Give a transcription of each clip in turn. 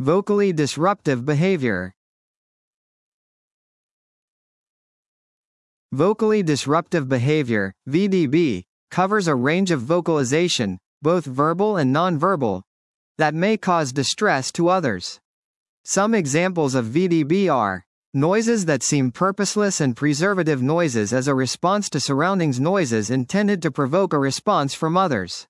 Vocally disruptive behavior. Vocally disruptive behavior, VDB, covers a range of vocalization, both verbal and nonverbal, that may cause distress to others. Some examples of VDB are noises that seem purposeless and preservative noises as a response to surroundings, noises intended to provoke a response from others.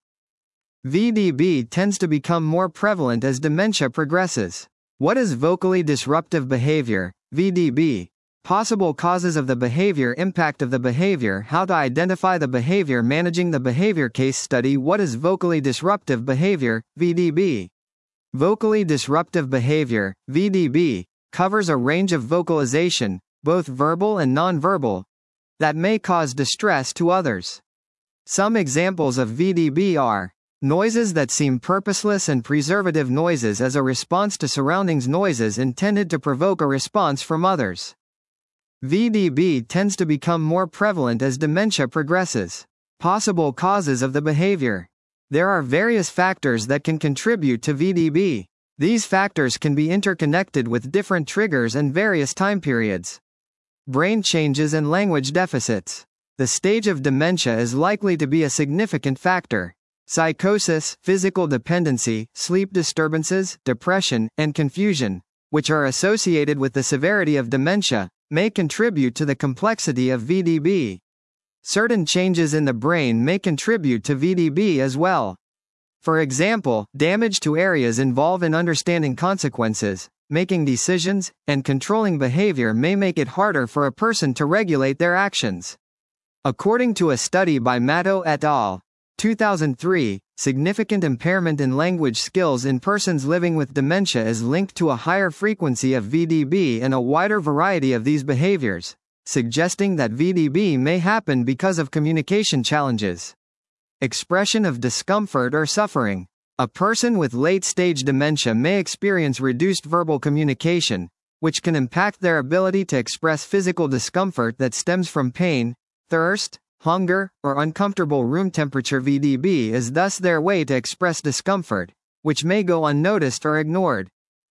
VDB tends to become more prevalent as dementia progresses. What is vocally disruptive behavior, VDB? Possible causes of the behavior, impact of the behavior, how to identify the behavior, managing the behavior. Case study. What is vocally disruptive behavior, VDB? Vocally disruptive behavior, VDB, covers a range of vocalization, both verbal and nonverbal, that may cause distress to others. Some examples of VDB are noises that seem purposeless and preservative noises as a response to surroundings, noises intended to provoke a response from others. VDB tends to become more prevalent as dementia progresses. Possible causes of the behavior. There are various factors that can contribute to VDB. These factors can be interconnected with different triggers and various time periods. Brain changes and language deficits. The stage of dementia is likely to be a significant factor. Psychosis, physical dependency, sleep disturbances, depression, and confusion, which are associated with the severity of dementia, may contribute to the complexity of VDB. Certain changes in the brain may contribute to VDB as well. For example, damage to areas involved in understanding consequences, making decisions, and controlling behavior may make it harder for a person to regulate their actions. According to a study by Matto et al., 2003, significant impairment in language skills in persons living with dementia is linked to a higher frequency of VDB and a wider variety of these behaviors, suggesting that VDB may happen because of communication challenges. Expression of discomfort or suffering. A person with late-stage dementia may experience reduced verbal communication, which can impact their ability to express physical discomfort that stems from pain, thirst, hunger, or uncomfortable room temperature. VDB is thus their way to express discomfort, which may go unnoticed or ignored.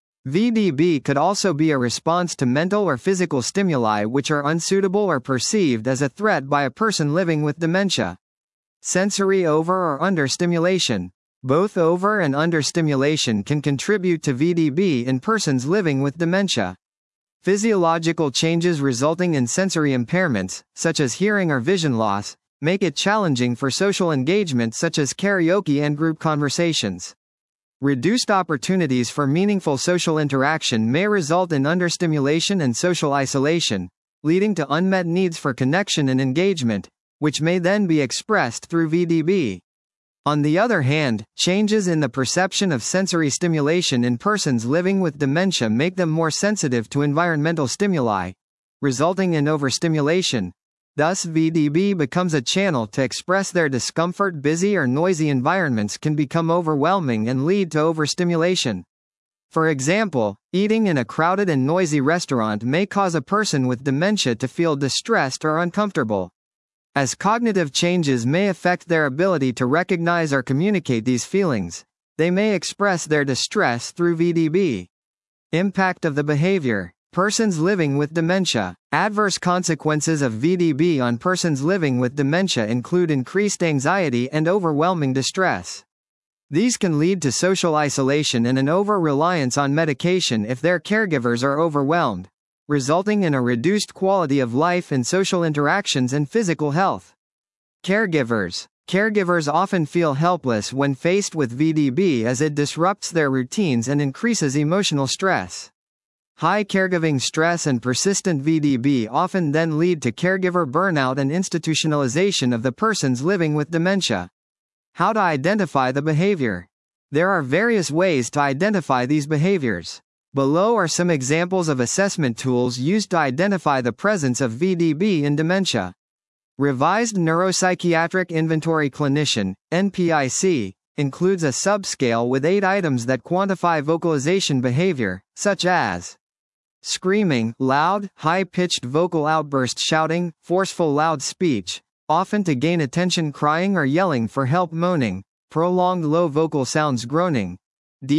VDB could also be a response to mental or physical stimuli which are unsuitable or perceived as a threat by a person living with dementia. Sensory over or understimulation. Both over and understimulation can contribute to VDB in persons living with dementia. Physiological changes resulting in sensory impairments, such as hearing or vision loss, make it challenging for social engagement such as karaoke and group conversations. Reduced opportunities for meaningful social interaction may result in understimulation and social isolation, leading to unmet needs for connection and engagement, which may then be expressed through VDB. On the other hand, changes in the perception of sensory stimulation in persons living with dementia make them more sensitive to environmental stimuli, resulting in overstimulation. Thus, VDB becomes a channel to express their discomfort. Busy or noisy environments can become overwhelming and lead to overstimulation. For example, eating in a crowded and noisy restaurant may cause a person with dementia to feel distressed or uncomfortable. As cognitive changes may affect their ability to recognize or communicate these feelings, they may express their distress through VDB. Impact of the behavior. Persons living with dementia. Adverse consequences of VDB on persons living with dementia include increased anxiety and overwhelming distress. These can lead to social isolation and an over-reliance on medication if their caregivers are overwhelmed, resulting in a reduced quality of life in social interactions and physical health. Caregivers. Caregivers often feel helpless when faced with VDB as it disrupts their routines and increases emotional stress. High caregiving stress and persistent VDB often then lead to caregiver burnout and institutionalization of the persons living with dementia. How to identify the behavior. There are various ways to identify these behaviors. Below are some examples of assessment tools used to identify the presence of VDB in dementia. Revised Neuropsychiatric Inventory Clinician, NPIC, includes a subscale with 8 items that quantify vocalization behavior, such as screaming, loud, high-pitched vocal outburst, shouting, forceful loud speech, often to gain attention, crying or yelling for help, moaning, prolonged low vocal sounds, groaning, deep,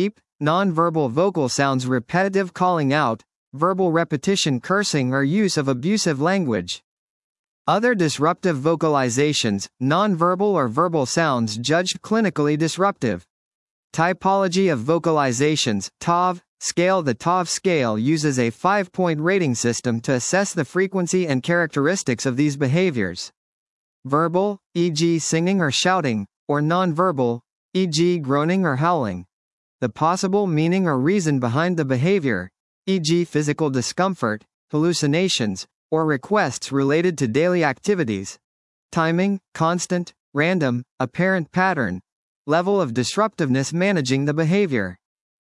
nonverbal vocal sounds, repetitive calling out, verbal repetition, cursing, or use of abusive language. Other disruptive vocalizations, nonverbal or verbal sounds judged clinically disruptive. Typology of vocalizations, TOV, scale. The TOV scale uses a 5-point rating system to assess the frequency and characteristics of these behaviors. Verbal, e.g. singing or shouting, or nonverbal, e.g. groaning or howling. The possible meaning or reason behind the behavior, e.g. physical discomfort, hallucinations, or requests related to daily activities. Timing, constant, random, apparent pattern. Level of disruptiveness. Managing the behavior.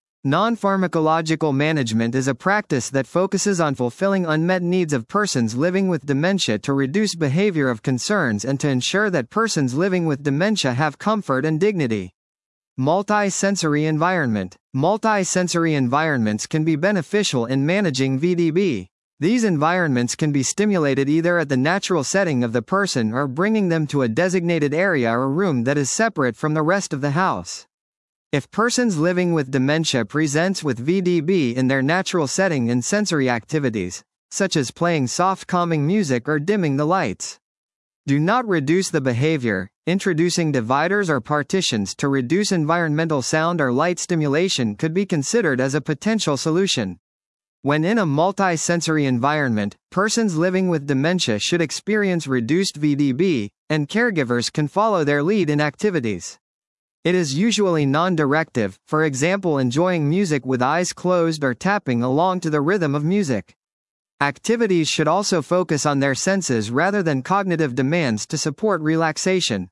Non-pharmacological management is a practice that focuses on fulfilling unmet needs of persons living with dementia to reduce behavior of concerns and to ensure that persons living with dementia have comfort and dignity. Multi-sensory environment. Multi-sensory environments can be beneficial in managing VDB. These environments can be stimulated either at the natural setting of the person or bringing them to a designated area or room that is separate from the rest of the house. If persons living with dementia presents with VDB in their natural setting in sensory activities, such as playing soft calming music or dimming the lights. Do not reduce the behavior. Introducing dividers or partitions to reduce environmental sound or light stimulation could be considered as a potential solution. When in a multi-sensory environment, persons living with dementia should experience reduced VDB, and caregivers can follow their lead in activities. It is usually non-directive, for example enjoying music with eyes closed or tapping along to the rhythm of music. Activities should also focus on their senses rather than cognitive demands to support relaxation.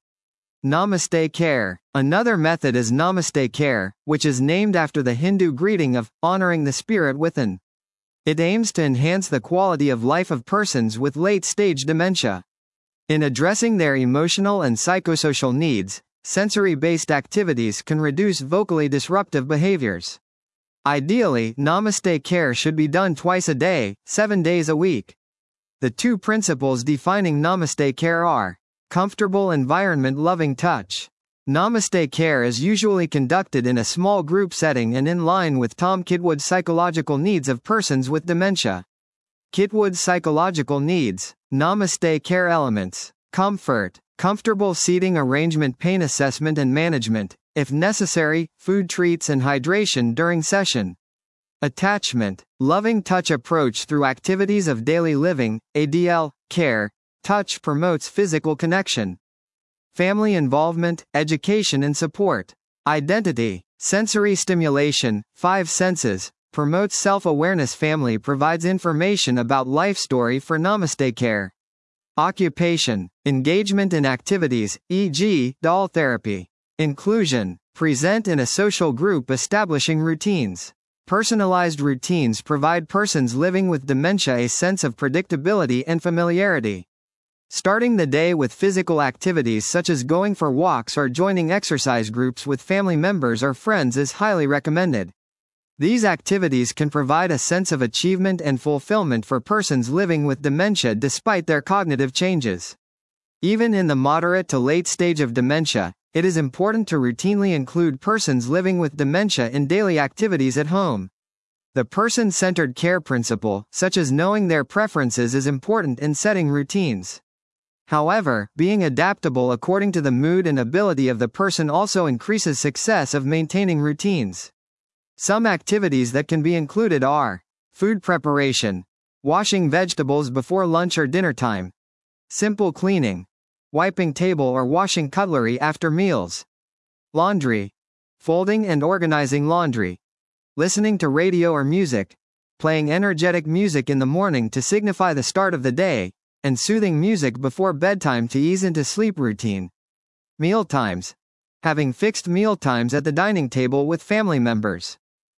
Namaste Care. Another method is Namaste Care, which is named after the Hindu greeting of honoring the spirit within. It aims to enhance the quality of life of persons with late-stage dementia. In addressing their emotional and psychosocial needs, sensory-based activities can reduce vocally disruptive behaviors. Ideally, Namaste Care should be done twice a day, 7 days a week. The two principles defining Namaste Care are comfortable environment, loving touch. Namaste Care is usually conducted in a small group setting and in line with Tom Kitwood's psychological needs of persons with dementia. Kitwood's psychological needs. Namaste Care elements. Comfort. Comfortable seating arrangement, pain assessment and management, if necessary, food treats and hydration during session. Attachment. Loving touch approach through activities of daily living, ADL, care. Touch promotes physical connection. Family involvement, education and support. Identity. Sensory stimulation, 5 senses, promotes self-awareness. Family provides information about life story for Namaste Care. Occupation. Engagement in activities, e.g., doll therapy. Inclusion. Present in a social group, establishing routines. Personalized routines provide persons living with dementia a sense of predictability and familiarity. Starting the day with physical activities such as going for walks or joining exercise groups with family members or friends is highly recommended. These activities can provide a sense of achievement and fulfillment for persons living with dementia despite their cognitive changes. Even in the moderate to late stage of dementia, it is important to routinely include persons living with dementia in daily activities at home. The person-centered care principle, such as knowing their preferences, is important in setting routines. However, being adaptable according to the mood and ability of the person also increases success of maintaining routines. Some activities that can be included are food preparation, washing vegetables before lunch or dinner time, simple cleaning, wiping table or washing cutlery after meals, laundry, folding and organizing laundry, listening to radio or music, playing energetic music in the morning to signify the start of the day, and soothing music before bedtime to ease into sleep routine. Meal times. Having fixed meal times at the dining table with family members.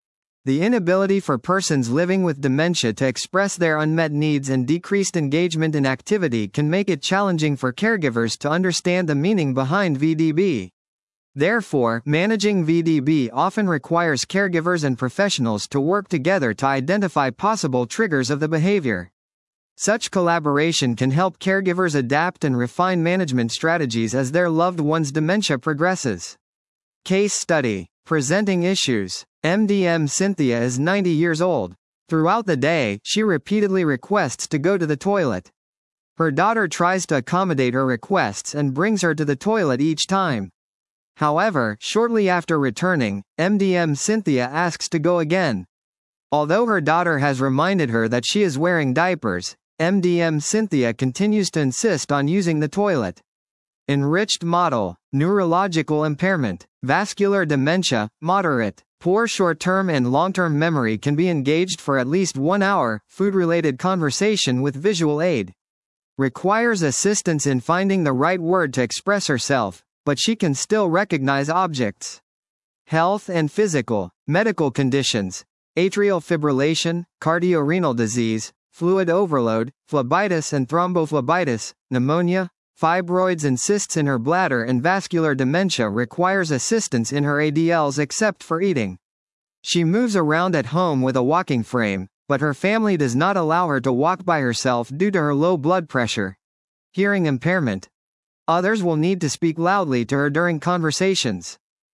The inability for persons living with dementia to express their unmet needs and decreased engagement in activity can make it challenging for caregivers to understand the meaning behind VDB. Therefore, managing VDB often requires caregivers and professionals to work together to identify possible triggers of the behavior. Such collaboration can help caregivers adapt and refine management strategies as their loved one's dementia progresses. Case study. Presenting issues. MDM Cynthia is 90 years old. Throughout the day, she repeatedly requests to go to the toilet. Her daughter tries to accommodate her requests and brings her to the toilet each time. However, shortly after returning, MDM Cynthia asks to go again. Although her daughter has reminded her that she is wearing diapers, MDM Cynthia continues to insist on using the toilet. Enriched model. Neurological impairment. Vascular dementia, moderate. Poor short-term and long-term memory can be engaged for at least 1 hour. Food-related conversation with visual aid. Requires assistance in finding the right word to express herself, but she can still recognize objects. Health and physical. Medical conditions. Atrial fibrillation, cardiorenal disease, fluid overload, phlebitis and thrombophlebitis, pneumonia, fibroids and cysts in her bladder, and vascular dementia. Requires assistance in her ADLs except for eating. She moves around at home with a walking frame, but her family does not allow her to walk by herself due to her low blood pressure. Hearing impairment. Others will need to speak loudly to her during conversations.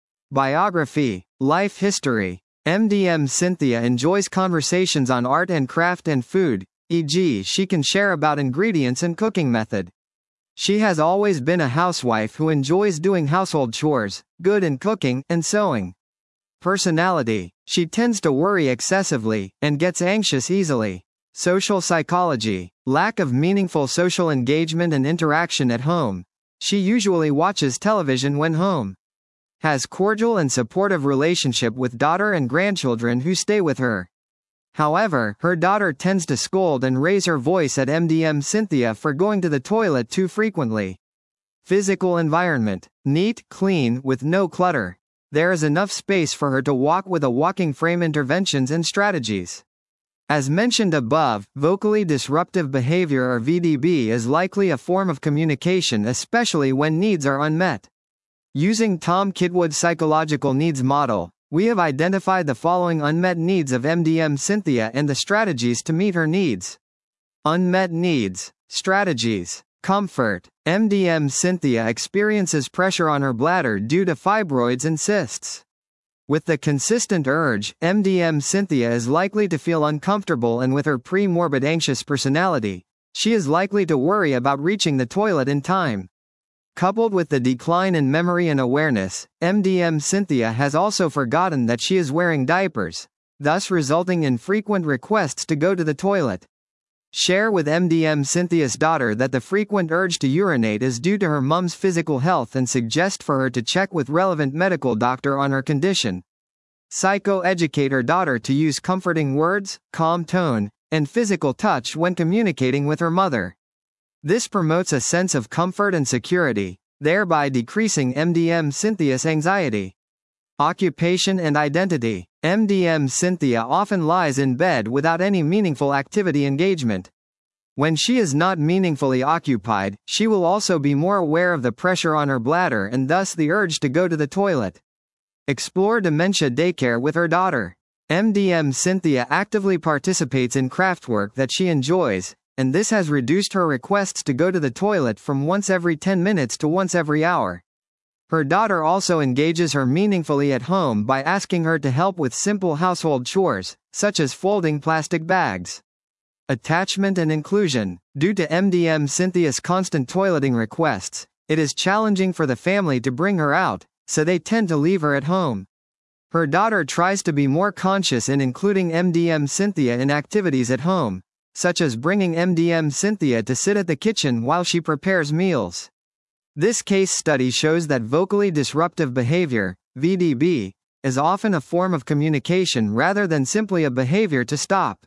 Biography. Life history. MDM Cynthia enjoys conversations on art and craft and food, e.g., she can share about ingredients and cooking method. She has always been a housewife who enjoys doing household chores, good in cooking, and sewing. Personality. She tends to worry excessively, and gets anxious easily. Social psychology. Lack of meaningful social engagement and interaction at home. She usually watches television when home. Has cordial and supportive relationship with daughter and grandchildren who stay with her. However, her daughter tends to scold and raise her voice at MDM Cynthia for going to the toilet too frequently. Physical environment. Neat, clean, with no clutter. There is enough space for her to walk with a walking frame. Interventions and strategies. As mentioned above, vocally disruptive behavior or VDB is likely a form of communication, especially when needs are unmet. Using Tom Kitwood's psychological needs model, we have identified the following unmet needs of MDM Cynthia and the strategies to meet her needs. Unmet needs. Strategies. Comfort. MDM Cynthia experiences pressure on her bladder due to fibroids and cysts. With the consistent urge, MDM Cynthia is likely to feel uncomfortable, and with her pre-morbid anxious personality, she is likely to worry about reaching the toilet in time. Coupled with the decline in memory and awareness, MDM Cynthia has also forgotten that she is wearing diapers, thus resulting in frequent requests to go to the toilet. Share with MDM Cynthia's daughter that the frequent urge to urinate is due to her mom's physical health and suggest for her to check with relevant medical doctor on her condition. Psycho-educate her daughter to use comforting words, calm tone, and physical touch when communicating with her mother. This promotes a sense of comfort and security, thereby decreasing MDM Cynthia's anxiety. Occupation and identity. MDM Cynthia often lies in bed without any meaningful activity engagement. When she is not meaningfully occupied, she will also be more aware of the pressure on her bladder and thus the urge to go to the toilet. Explore dementia daycare with her daughter. MDM Cynthia actively participates in craftwork that she enjoys, and this has reduced her requests to go to the toilet from once every 10 minutes to once every hour. Her daughter also engages her meaningfully at home by asking her to help with simple household chores, such as folding plastic bags. Attachment and inclusion. Due to MDM Cynthia's constant toileting requests, it is challenging for the family to bring her out, so they tend to leave her at home. Her daughter tries to be more conscious in including MDM Cynthia in activities at home, such as bringing MDM Cynthia to sit at the kitchen while she prepares meals. This case study shows that vocally disruptive behavior, VDB, is often a form of communication rather than simply a behavior to stop.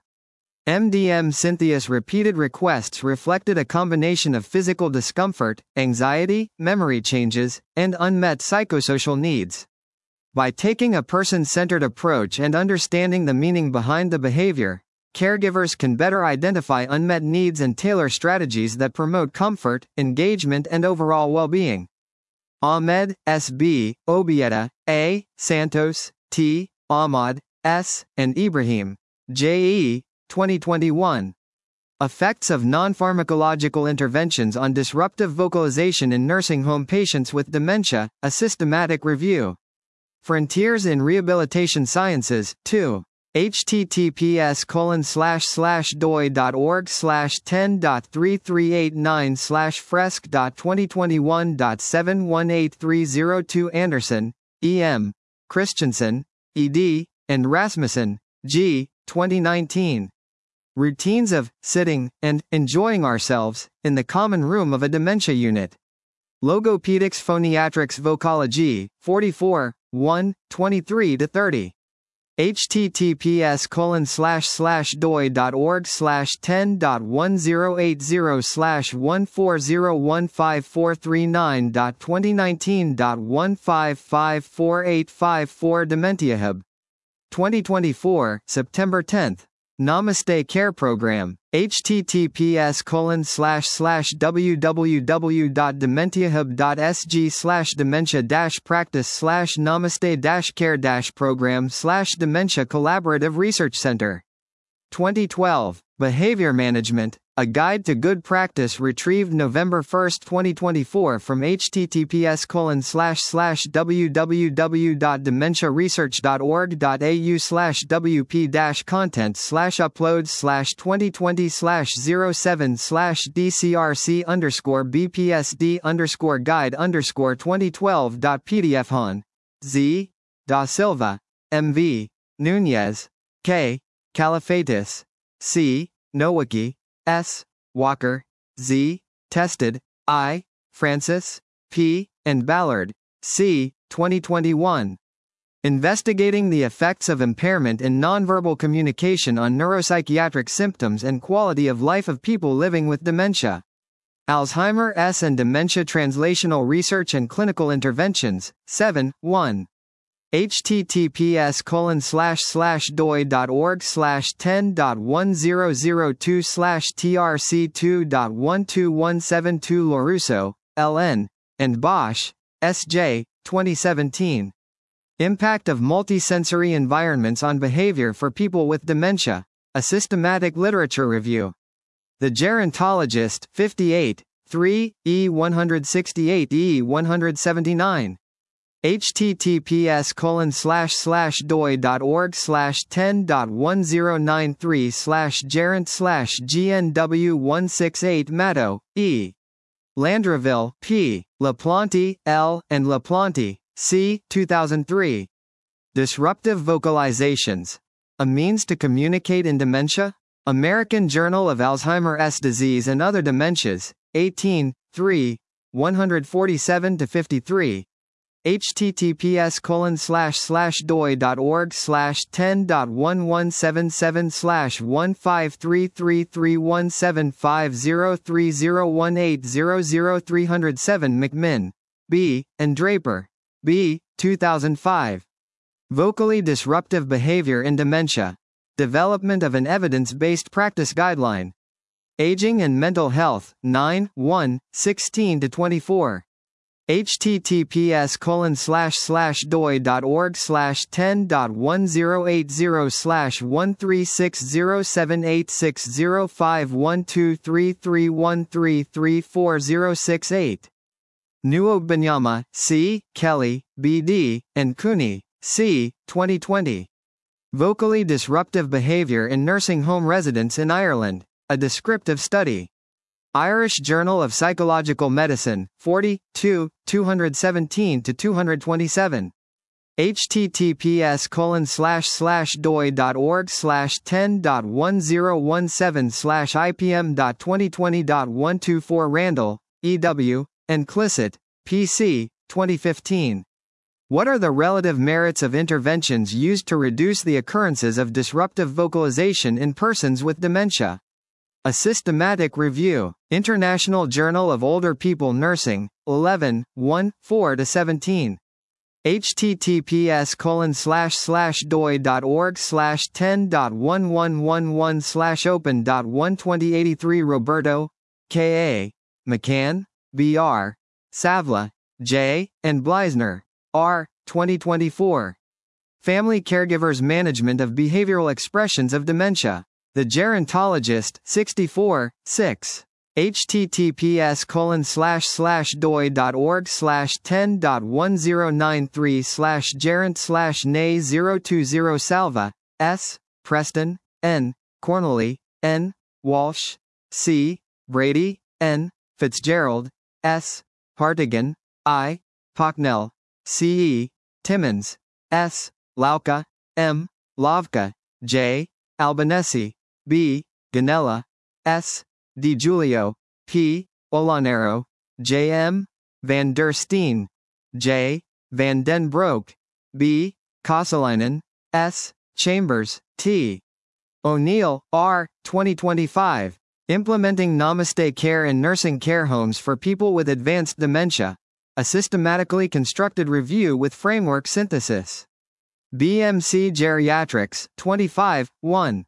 MDM Cynthia's repeated requests reflected a combination of physical discomfort, anxiety, memory changes, and unmet psychosocial needs. By taking a person-centered approach and understanding the meaning behind the behavior, caregivers can better identify unmet needs and tailor strategies that promote comfort, engagement, and overall well-being. Ahmed, S.B., Obieta, A., Santos, T., Ahmad, S., and Ibrahim, J.E., 2021. Effects of non-pharmacological interventions on disruptive vocalization in nursing home patients with dementia, a systematic review. Frontiers in Rehabilitation Sciences, 2. https://doi.org/10.3389/fresk.2021.718302 Anderson, E.M., Christensen, E.D., and Rasmussen, G., 2019. Routines of sitting and enjoying ourselves in the common room of a dementia unit. Logopedics Phoniatrics Vocology, 44, 1, 23-30. https://doi.org/10.1080/1401549.2019.1554854 DementiaHub. 2024, September 10th. Namaste Care Program. https://www.dementia-hub.sg/dementia-practice/namaste-care-program/dementia collaborative research center. 2012. Behavior Management, A Guide to Good Practice retrieved November 1, 2024 from https://www.dementiaresearch.org.au/WP-content/uploads/2020/07/DCRC_guide_2012.pdf Z. Da Silva, M.V., Nunez, K. Califatis, C. Nowicki, S. Walker, Z. Tested, I. Francis, P. and Ballard, C. 2021. Investigating the effects of impairment in nonverbal communication on neuropsychiatric symptoms and quality of life of people living with dementia. Alzheimer's and Dementia Translational Research and Clinical Interventions, 7, 1. https://doi.org/10.1002/trc2.12172 Lorusso, L.N., and Bosch, S.J., 2017. Impact of Multisensory Environments on Behavior for People with Dementia, a Systematic Literature Review. The Gerontologist, 58, 3, E168 E179. https://doi.org/10.1093/gerent/GNW168 Matto, E. Landraville, P. LaPlante, L. and LaPlante, C. 2003. Disruptive Vocalizations. A Means to Communicate in Dementia? American Journal of Alzheimer's Disease and Other Dementias, 18, 3, 147-53. https://doi.org/10.1177/15331750301800307 McMinn, B., and Draper, B., 2005. Vocally Disruptive Behavior in Dementia. Development of an Evidence-Based Practice Guideline. Aging and Mental Health, 9, 1, 16-24. https://doi.org/10.1080/1360786051233133406 Nuogbanyama, C., Kelly, B.D., and Cooney, C., 2020. Vocally Disruptive Behavior in Nursing Home Residents in Ireland, a Descriptive Study. Irish Journal of Psychological Medicine, 42, 217-227. https://doi.org/10.1017/ipm.2020.124 Randall, E.W., and Clisset, P.C., 2015. What are the relative merits of interventions used to reduce the occurrences of disruptive vocalization in persons with dementia? A Systematic Review. International Journal of Older People Nursing, 11, 1, 4-17. https://doi.org/10.1111/open.12083 Roberto, K.A., McCann, B.R., Savla, J., and Bleisner, R., 2024. Family Caregivers Management of Behavioral Expressions of Dementia. The Gerontologist, 64, 6. https://doi.org/10.1093/gerent/nay020 Salva, S. Preston, N. Cornely, N. Walsh, C. Brady, N. Fitzgerald, S. Hartigan, I. Pocknell, C. E. Timmons, S. Lauka, M. Lavka, J. Albanesi, B. Ganella, S. Di Giulio, P. Olanero, J. M. Van der Steen, J. Van den Broek, B. Kosalainen, S. Chambers, T. O'Neill, R. 2025. Implementing Namaste Care in Nursing Care Homes for People with Advanced Dementia. A systematically constructed review with framework synthesis. BMC Geriatrics, 25, 1.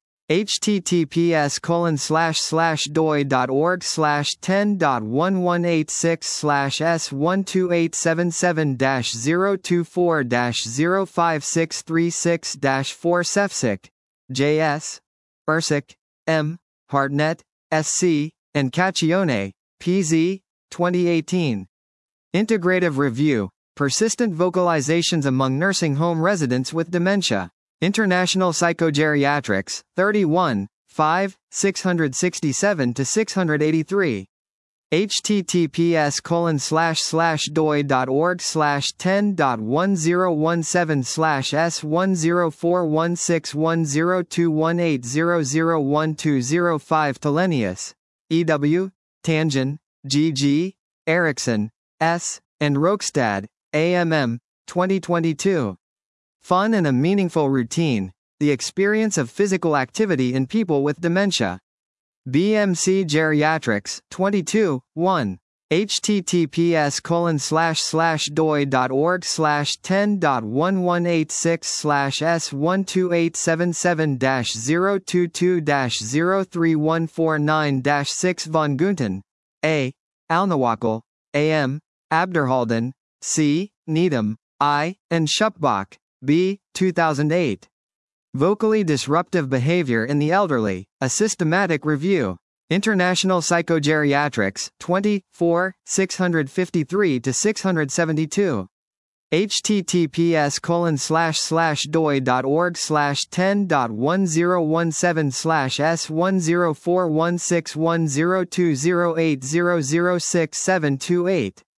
https://doi.org/10.1186/S1286-024-05636-4 Sefcik, J.S. Ersic, M. Hartnett, S.C., and Caccione, P.Z., 2018. Integrative Review, Persistent Vocalizations Among Nursing Home Residents with Dementia. International Psychogeriatrics, 31, 5, 667-683. https://doi.org/10.1017/S1041610218001205 Telenius, E.W., Tangen, G.G., Erickson, S., and Rokstad, A.M.M., 2022. Fun and a Meaningful Routine, The Experience of Physical Activity in People with Dementia. BMC Geriatrics, 22, 1. https://doi.org/10.1186/S12877-022-03149-6 Von Gunten, A. Alnawakal, A.M., Abderhalden, C. Needham, I., and Schupbach, B. 2008. Vocally Disruptive Behavior in the Elderly, A Systematic Review. International Psychogeriatrics, 24, 653-672. https://doi.org/10.1017/S1041610208006728